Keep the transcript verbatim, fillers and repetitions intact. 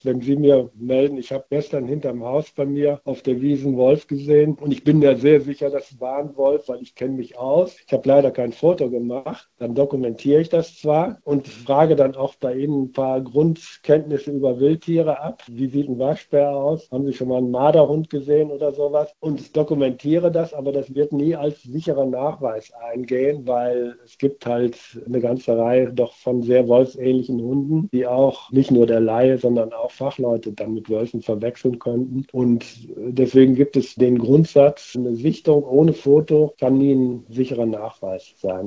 wenn Sie mir melden, ich habe gestern hinterm Haus bei mir auf der Wiese einen Wolf gesehen und ich bin mir sehr sicher, das war ein Wolf, weil ich kenne mich aus. Ich habe leider kein Foto gemacht. Dann dokumentiere ich das zwar und frage dann auch bei Ihnen ein paar Grundkenntnisse über Wildtiere ab. Wie sieht ein Waschbär aus? Haben Sie schon mal einen Marderhund gesehen oder sowas? Und ich dokumentiere das, aber das wird nie als sicherer Nachweis eingehen, weil es gibt halt eine ganze Reihe doch von sehr wolfsähnlichen Hunden, die auch nicht nur der Laie, sondern auch Fachleute dann mit Wölfen verwechseln könnten. Und deswegen gibt es den Grundsatz, eine Sichtung ohne Foto kann nie ein sicherer Nachweis sein.